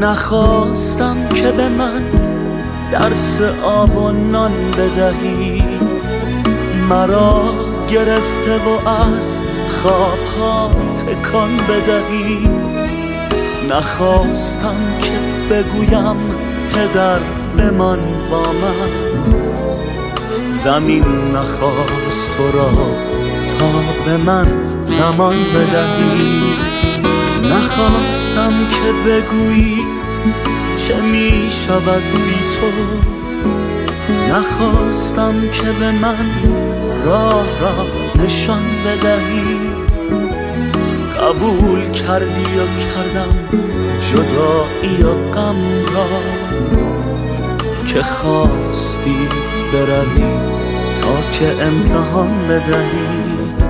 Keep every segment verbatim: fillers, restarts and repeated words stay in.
نخواستم که به من درس آب و نان بدهی، مرا گرفته و از خوابها تکان بدهی. نخواستم که بگویم پدر بمان با من، زمین نخواست تو را تا به من زمان بدهی. نخواستم که بگویی چه می شود بی تو، نخواستم که به من راه را نشان بدهی. قبول کردی و کردم جدایی و غم را، که خواستی بروی تا که امتحان بدهی.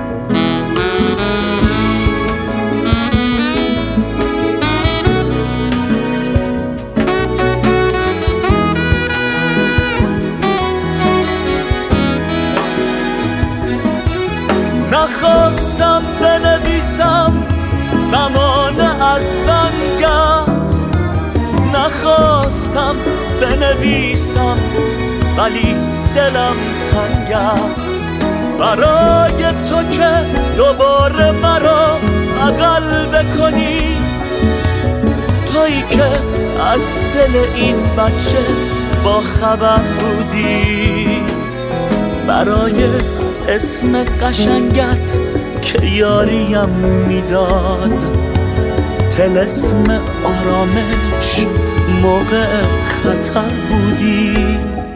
نخواستم بنویسم زمانه از سنگ است، نخواستم بنویسم ولی دلم تنگ است. برای تو که دوباره مرا بغل بکنی، تویی که از دل این بچه با خبر بودی. برای اسم قشنگت که یاریم میداد، طلسم آرامش موقع خطر بودی.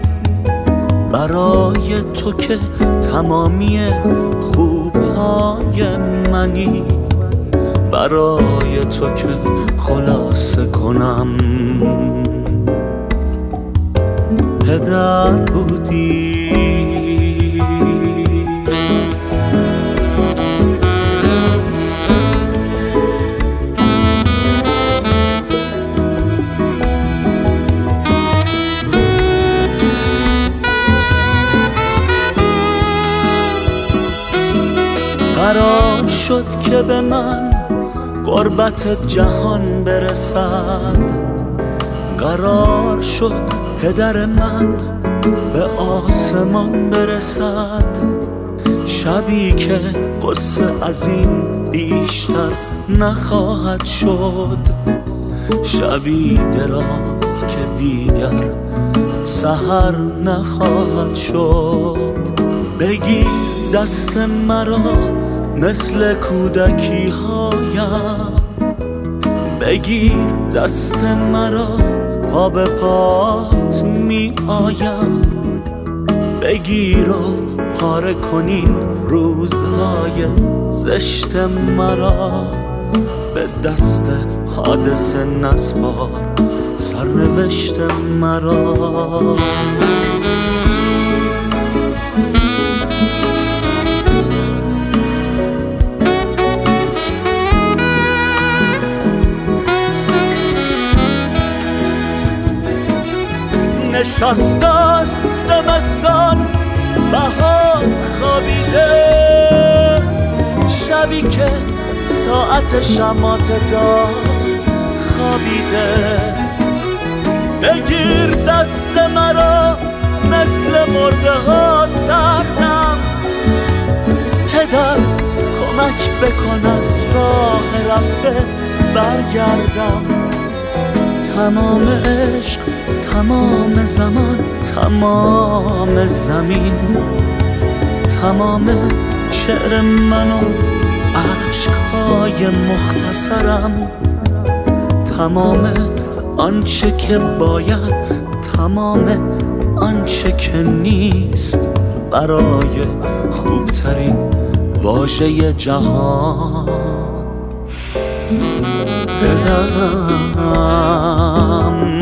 برای تو که تمامی خوبهای منی، برای تو که خلاصه کنم پدر بودی. قرار شد که به من غربت جهان برسد، قرار شد پدر من به آسمان برسد. شبی که قصه از این بیشتر نخواهد شد، شبی دراز که دیگر سحر نخواهد شد. بگیر دست مرا مثل کودکی هایم، بگیر دست مرا پا به پات می آیم. بگیر و پاره کنین روزهای زشت مرا، به دست حادثه نسپار سرنوشت مرا. نشستست زمستان بهار خوابیده، شبی که ساعت شمات دار خوابیده. بگیر دست مرا مثل مرده ها سردم، پدر کمک بکن از راه رفته برگردم. تمام عشق، تمام زمان، تمام زمین، تمام شعر من و عشقهای مختصرم، تمام آنچه که باید، تمام آنچه که نیست، برای خوبترین واژه جهان پدرم.